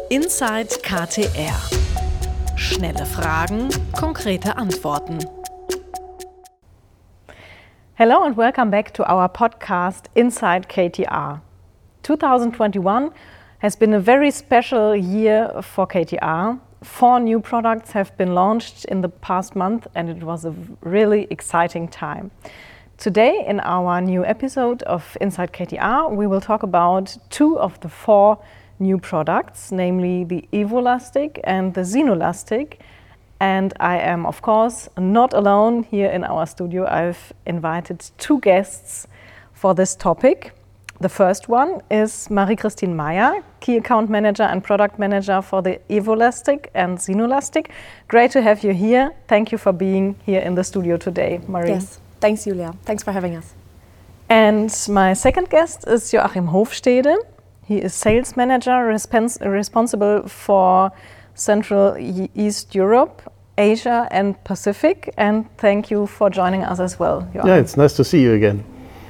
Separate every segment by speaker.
Speaker 1: Inside KTR. Schnelle Fragen, konkrete Antworten.
Speaker 2: Hello and welcome back to our podcast Inside KTR. 2021 has been a very special year for KTR. 4 new products have been launched in the past month and it was a really exciting time. Today in our new episode of Inside KTR we will talk about 2 of the 4 new products, namely the Evolastic and the Xenolastic. And I am, of course, not alone here in our studio. I've invited 2 guests for this topic. The first one is Marie-Christine Meyer, Key Account Manager and Product Manager for the Evolastic and Xenolastic. Great to have you here. Thank you for being here in the studio today, Marie.
Speaker 3: Yes, thanks, Julia. Thanks for having us.
Speaker 2: And my second guest is Joachim Hofstede. He is Sales Manager responsible for Central East Europe, Asia and Pacific. And thank you for joining us as well, Joachim.
Speaker 4: Yeah, it's nice to see you again.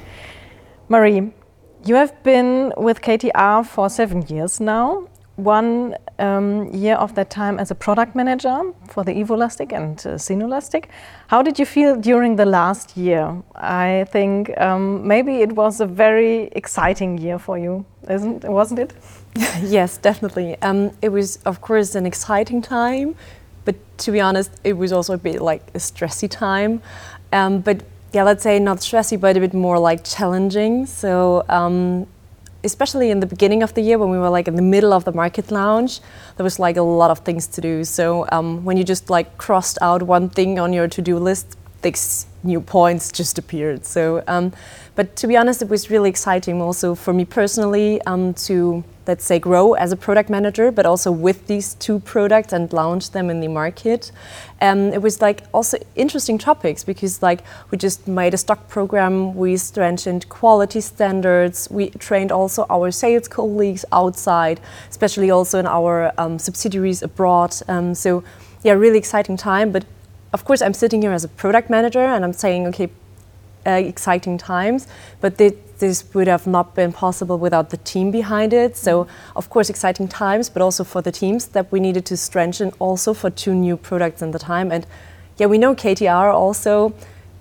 Speaker 2: Marie, you have been with KTR for 7 years now. 1 year of that time as a product manager for the Evolastic and Xenolastic. How did you feel during the last year? I think maybe it was a very exciting year for you, wasn't it?
Speaker 3: Yes, definitely. It was, of course, an exciting time, but to be honest, it was also a bit like a stressy time. But yeah, let's say not stressy, but a bit more like challenging. So especially in the beginning of the year when we were like in the middle of the market launch, there was like a lot of things to do. So when you just like crossed out one thing on your to-do list, 6 new points just appeared. So, but to be honest, it was really exciting also for me personally to, let's say, grow as a product manager, but also with these 2 products and launch them in the market. It was like also interesting topics because like we just made a stock program, we strengthened quality standards, we trained also our sales colleagues outside, especially also in our subsidiaries abroad. So yeah, really exciting time. But of course, I'm sitting here as a product manager and I'm saying, okay, exciting times, but this would have not been possible without the team behind it. So, of course, exciting times, but also for the teams that we needed to strengthen also for 2 new products in the time. And yeah, we know KTR also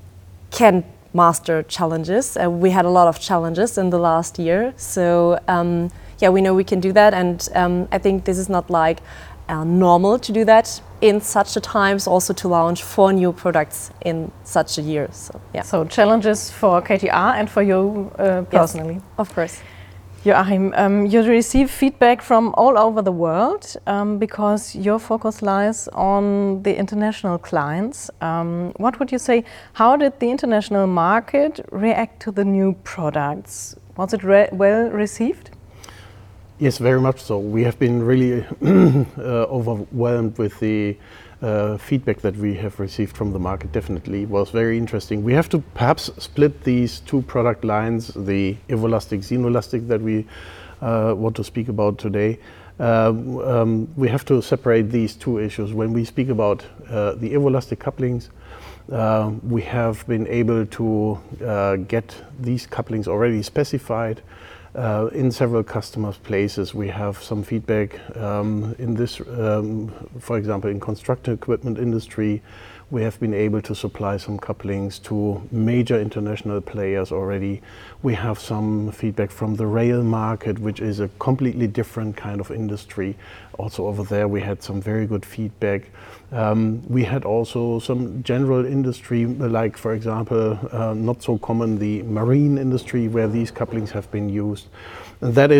Speaker 3: can master challenges. We had a lot of challenges in the last year. So, yeah, we know we can do that. And I think this is not like normal to do that in such a times, also to launch 4 new products in such a year. So, yeah.
Speaker 2: So challenges for KTR and for you personally.
Speaker 3: Yes, of course.
Speaker 2: Joachim, you receive feedback from all over the world because your focus lies on the international clients. What would you say, how did the international market react to the new products? Was it well received?
Speaker 4: Yes, very much so. We have been really overwhelmed with the feedback that we have received from the market. Definitely, it was very interesting. We have to perhaps split these 2 product lines, the Evolastic, Xenolastic that we want to speak about today. We have to separate these 2 issues. When we speak about the Evolastic couplings, we have been able to get these couplings already specified. In several customers' places, we have some feedback in this, for example, in construction equipment industry, we have been able to supply some couplings to major international players already. We have some feedback from the rail market, which is a completely different kind of industry. Also over there, we had some very good feedback. We had also some general industry, like, for example, not so common, the marine industry, where these couplings have been used. And that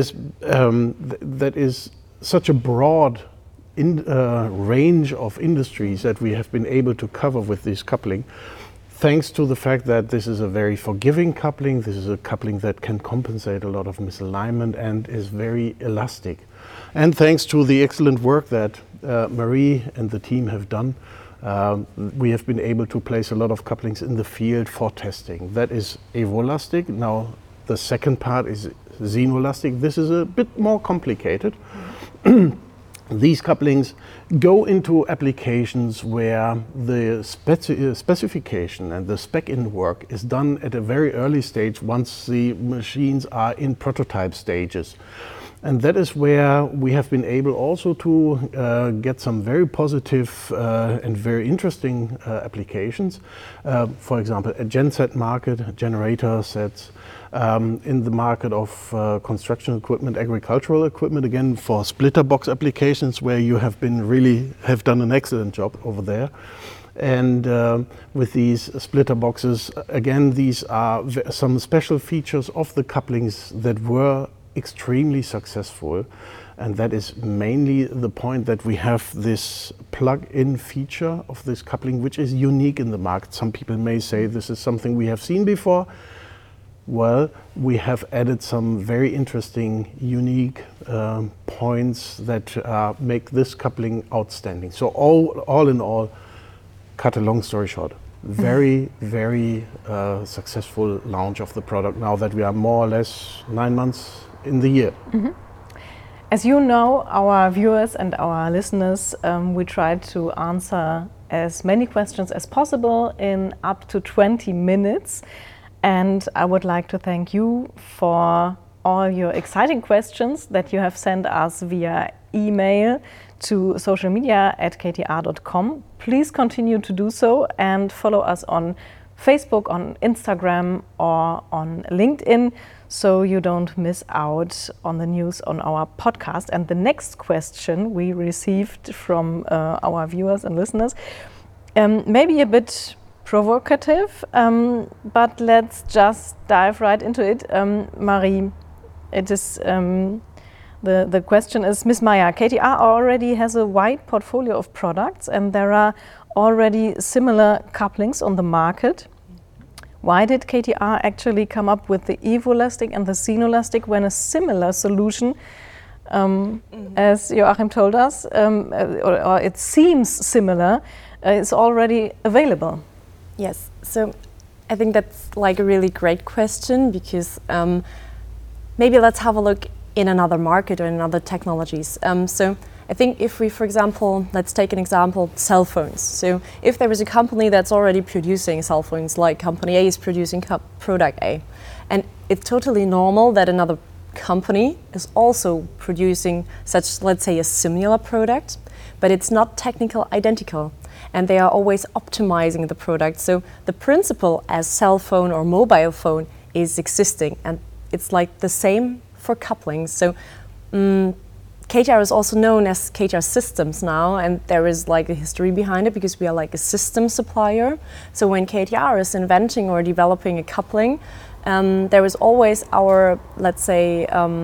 Speaker 4: is such a broad range of industries that we have been able to cover with this coupling, thanks to the fact that this is a very forgiving coupling. This is a coupling that can compensate a lot of misalignment and is very elastic. And thanks to the excellent work that Marie and the team have done, we have been able to place a lot of couplings in the field for testing. That is Evolastic. Now the second part is Xenolastic. This is a bit more complicated. These couplings go into applications where the specification and the spec-in work is done at a very early stage once the machines are in prototype stages. And that is where we have been able also to get some very positive and very interesting applications. For example, a genset market, generator sets, in the market of construction equipment, agricultural equipment, again for splitter box applications where you have done an excellent job over there. And with these splitter boxes, again, these are some special features of the couplings that were extremely successful, and that is mainly the point that we have this plug-in feature of this coupling, which is unique in the market. Some people may say this is something we have seen before. Well, we have added some very interesting, unique points that make this coupling outstanding. So all in all, cut a long story short, very, very successful launch of the product now that we are more or less 9 months in the year.
Speaker 2: Mm-hmm. As you know, our viewers and our listeners, we try to answer as many questions as possible in up to 20 minutes. And I would like to thank you for all your exciting questions that you have sent us via email to social media at ktr.com. Please continue to do so and follow us on Facebook, on Instagram, or on LinkedIn, so you don't miss out on the news on our podcast. And the next question we received from our viewers and listeners, maybe a bit provocative, but let's just dive right into it. Marie, it is the question is, Ms. Meyer, KTR already has a wide portfolio of products and there are already similar couplings on the market. Why did KTR actually come up with the Evolastic and the Synolastic when a similar solution, as Joachim told us, or it seems similar, is already available?
Speaker 3: Yes, so I think that's like a really great question, because maybe let's have a look in another market or in other technologies. So I think if we, for example, let's take an example, cell phones. So if there is a company that's already producing cell phones, like company A is producing product A, and it's totally normal that another company is also producing such, let's say, a similar product, but it's not technically identical. And they are always optimizing the product. So the principle as cell phone or mobile phone is existing, and it's like the same for couplings. So KTR is also known as KTR Systems now, and there is like a history behind it because we are like a system supplier. So when KTR is inventing or developing a coupling, there is always our, let's say,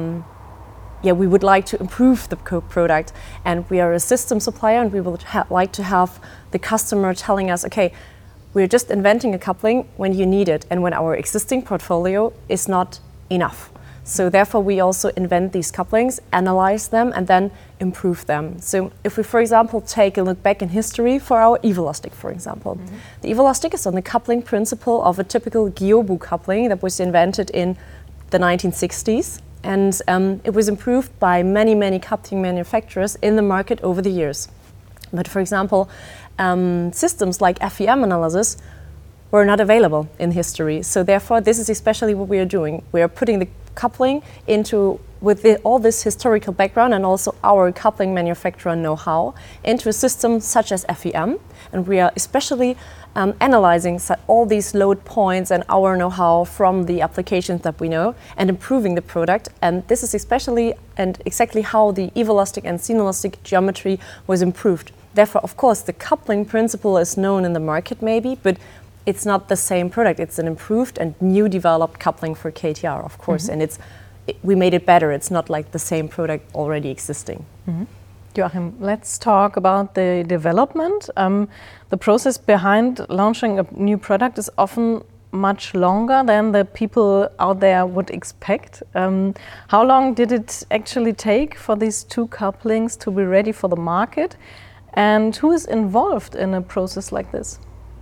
Speaker 3: we would like to improve the product, and we are a system supplier, and we would like to have the customer telling us, okay, we're just inventing a coupling when you need it and when our existing portfolio is not enough. So therefore we also invent these couplings, analyze them, and then improve them. So if we, for example, take a look back in history for our Evolastic, for example. Mm-hmm. The Evolastic is on the coupling principle of a typical Gyobu coupling that was invented in the 1960s. And it was improved by many, many coupling manufacturers in the market over the years. But for example, systems like FEM analysis were not available in history. So therefore, this is especially what we are doing. We are putting the coupling into, with all this historical background and also our coupling manufacturer know-how, into a system such as FEM. And we are especially analyzing all these load points and our know-how from the applications that we know and improving the product. And this is especially and exactly how the Evolastic and Synolastic geometry was improved. Therefore, of course, the coupling principle is known in the market maybe, but it's not the same product. It's an improved and new developed coupling for KTR, of course. Mm-hmm. And we made it better. It's not like the same product already existing.
Speaker 2: Mm-hmm. Joachim, let's talk about the development. The process behind launching a new product is often much longer than the people out there would expect. How long did it actually take for these two couplings to be ready for the market? And who is involved in a process like this?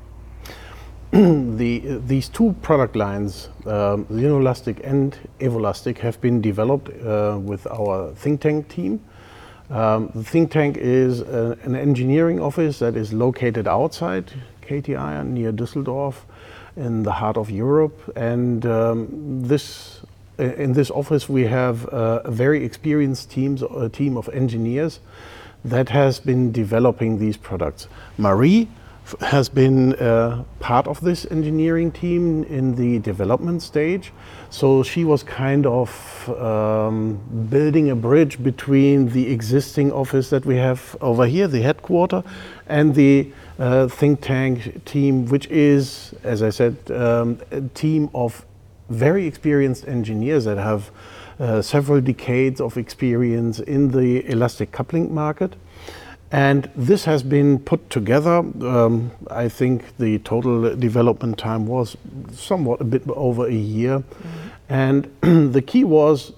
Speaker 4: These two product lines, Synolastic and Evolastic, have been developed with our think tank team. The think tank is an engineering office that is located outside KTI near Düsseldorf in the heart of Europe, and this in this office we have a very experienced team of engineers that has been developing these products. Marie has been part of this engineering team in the development stage. So she was kind of building a bridge between the existing office that we have over here, the headquarter, and the think tank team, which is, as I said, a team of very experienced engineers that have several decades of experience in the elastic coupling market. And this has been put together. I think the total development time was somewhat a bit over a year. Mm-hmm. And the key was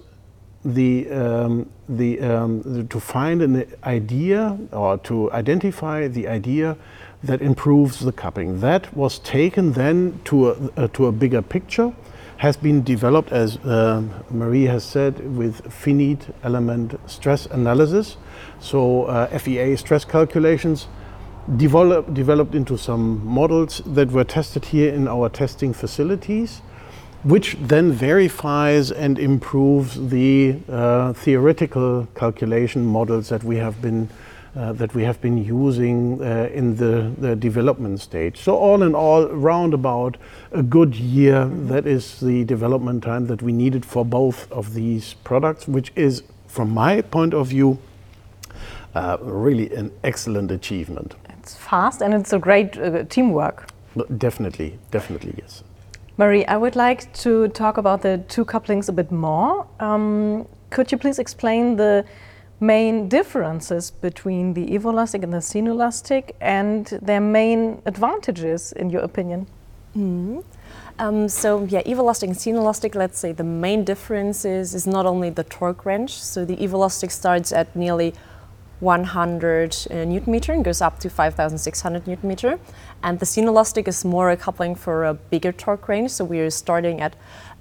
Speaker 4: to find an idea or to identify the idea that improves the coupling. That was taken then to a bigger picture, has been developed, as Marie has said, with finite element stress analysis. So FEA stress calculations developed into some models that were tested here in our testing facilities, which then verifies and improves the theoretical calculation models that we have been using in the development stage. So all in all, round about a good year, that is the development time that we needed for both of these products, which is, from my point of view, really an excellent achievement.
Speaker 2: It's fast and it's a great teamwork.
Speaker 4: Definitely, yes.
Speaker 2: Marie, I would like to talk about the two couplings a bit more. Could you please explain the main differences between the Evolastic and the Synolastic and their main advantages, in your opinion?
Speaker 3: Mm-hmm. Evolastic and Synolastic, let's say the main difference is not only the torque range. So the Evolastic starts at nearly 100 Newton meter and goes up to 5,600 Newton meter. And the Synolastic is more a coupling for a bigger torque range. So we are starting at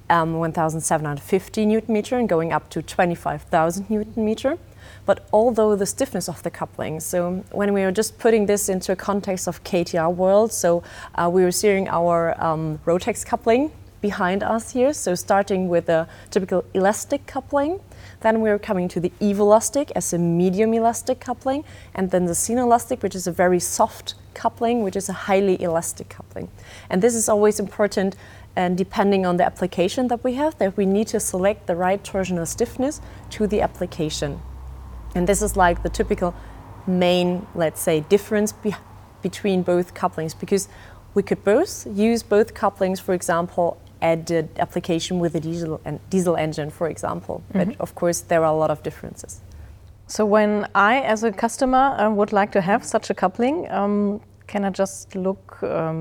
Speaker 3: 1,750 Newton meter and going up to 25,000 Newton meter. But although the stiffness of the coupling, so when we are just putting this into a context of KTR world, so we were seeing our Rotex coupling behind us here. So starting with a typical elastic coupling, then we're coming to the Evolastic as a medium elastic coupling, and then the Synolastic, which is a very soft coupling, which is a highly elastic coupling. And this is always important, and depending on the application that we have, that we need to select the right torsional stiffness to the application. And this is like the typical main, let's say, difference between both couplings, because we could both use both couplings, for example, at the application with a diesel engine, for example. Mm-hmm. But of course, there are a lot of differences.
Speaker 2: So when I, as a customer, would like to have such a coupling, can I just look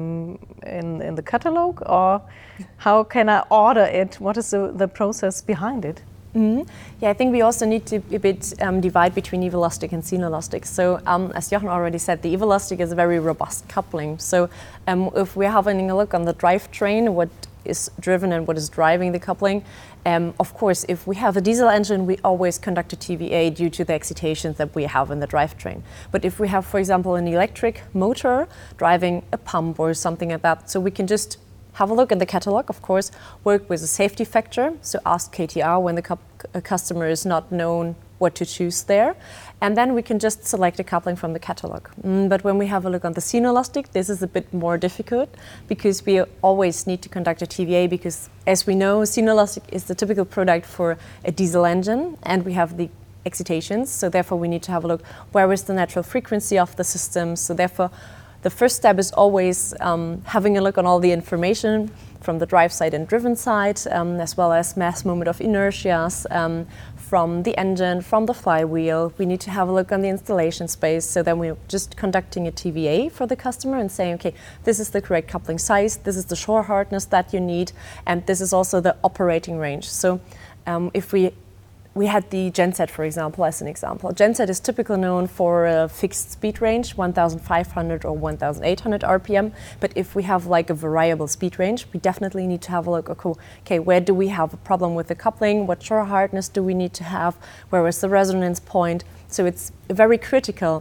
Speaker 2: in the catalog, or how can I order it? What is the process behind it?
Speaker 3: Mm-hmm. Yeah, I think we also need to a bit divide between Evolastic and Synolastic. So as Jochen already said, the Evolastic is a very robust coupling. So if we're having a look on the drivetrain, what is driven and what is driving the coupling, of course, if we have a diesel engine, we always conduct a TVA due to the excitations that we have in the drivetrain. But if we have, for example, an electric motor driving a pump or something like that, so we can just have a look at the catalog, of course, work with a safety factor, so ask KTR when the customer is not known what to choose there, and then we can just select a coupling from the catalog. But when we have a look on the Synolastic, this is a bit more difficult, because we always need to conduct a TVA, because as we know, Synolastic is the typical product for a diesel engine, and we have the excitations, so therefore we need to have a look where is the natural frequency of the system. So therefore the first step is always having a look on all the information from the drive side and driven side, as well as mass moment of inertias from the engine, from the flywheel. We need to have a look on the installation space. So then we're just conducting a TVA for the customer and saying, okay, this is the correct coupling size, this is the shore hardness that you need, and this is also the operating range. So if we had the Genset, for example, as an example. Genset is typically known for a fixed speed range, 1,500 or 1,800 RPM. But if we have like a variable speed range, we definitely need to have a look, okay, where do we have a problem with the coupling? What shore hardness do we need to have? Where is the resonance point? So it's a very critical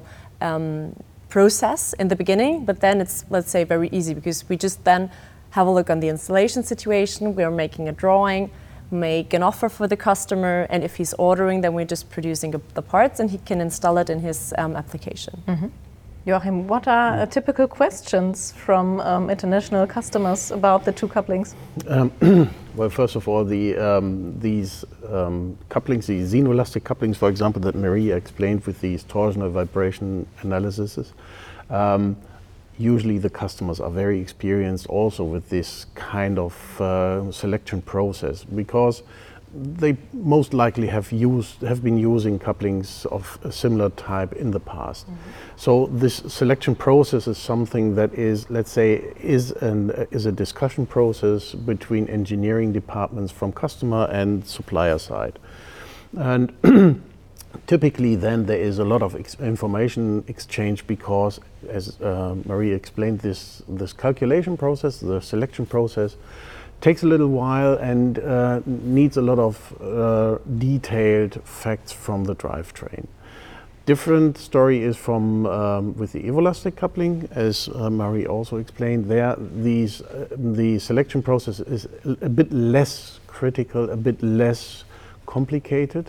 Speaker 3: process in the beginning, but then it's, let's say, very easy, because we just then have a look on the installation situation. We're making a drawing. make an offer for the customer, and if he's ordering, then we're just producing the parts and he can install it in his application.
Speaker 2: Joachim, what are typical questions from international customers about the two couplings?
Speaker 4: Well, first of all, these couplings, the xenoelastic couplings, for example, that Maria explained with these torsional vibration analyses, usually the customers are very experienced also with this kind of selection process, because they most likely have been using couplings of a similar type in the past. So this selection process is something that is, let's say, is a discussion process between engineering departments from customer and supplier side. And typically then there is a lot of information exchange, because as Marie explained, this calculation process, the selection process, takes a little while and needs a lot of detailed facts from the drivetrain. Different story is from with the Evolastic coupling, as Marie also explained. There, the selection process is a bit less critical, a bit less complicated.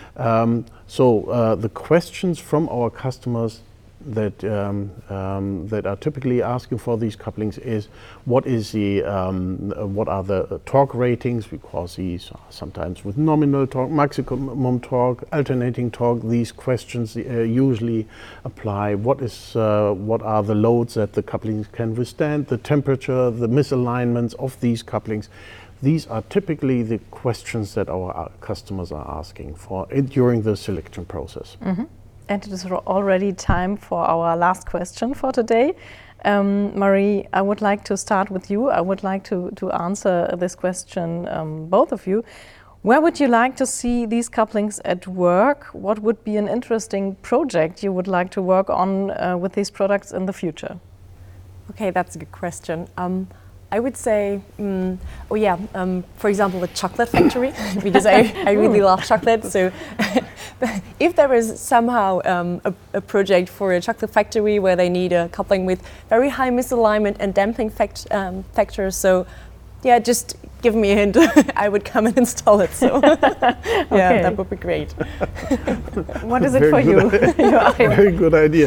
Speaker 4: So the questions from our customers that are typically asking for these couplings is what are the torque ratings, because these are sometimes with nominal torque, maximum torque, alternating torque. These questions usually apply. What are the loads that the couplings can withstand, the temperature, the misalignments of these couplings. These are typically the questions that our customers are asking for during the selection process.
Speaker 2: And it is already time for our last question for today. Marie, I would like to start with you. I would like to answer this question, both of you. Where would you like to see these couplings at work? What would be an interesting project you would like to work on with these products in the future?
Speaker 3: Okay, that's a good question. I would say, for example, a chocolate factory, because I really love chocolate. So if there is somehow a project for a chocolate factory where they need a coupling with very high misalignment and damping factors, so yeah, just give me a hint. I would come and install it. So yeah, that would be great.
Speaker 2: What is it for you?
Speaker 4: Very good idea.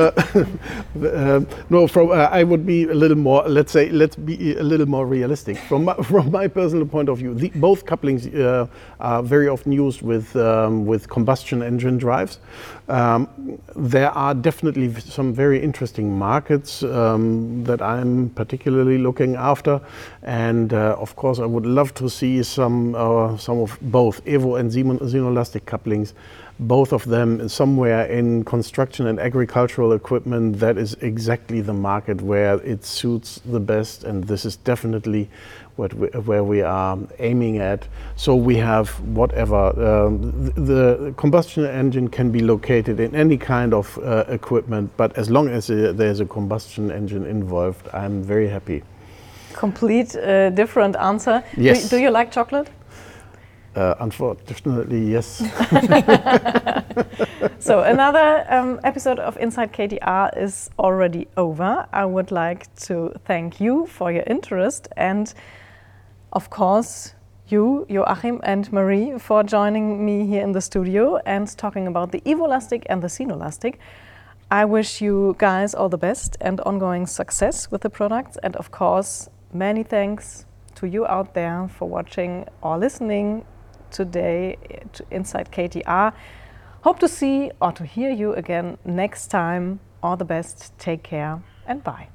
Speaker 4: I would be a little more. Let's be a little more realistic. From my personal point of view, both couplings are very often used with combustion engine drives. There are definitely some very interesting markets that I'm particularly looking after, and of course I would love to see some of both Evo and xenoelastic couplings, both of them somewhere in construction and agricultural equipment. That is exactly the market where it suits the best, and this is definitely where we are aiming at. So we have whatever, the combustion engine can be located in any kind of equipment, but as long as there's a combustion engine involved, I'm very happy.
Speaker 2: Complete different answer.
Speaker 4: Yes.
Speaker 2: Do you like chocolate?
Speaker 4: Unfortunately, yes.
Speaker 2: So another episode of Inside KTR is already over. I would like to thank you for your interest, and of course you, Joachim and Marie, for joining me here in the studio and talking about the Evolastic and the xenoelastic. I wish you guys all the best and ongoing success with the products, and of course many thanks to you out there for watching or listening today to Inside KTR. Hope to see or to hear you again next time. All the best, take care, and bye.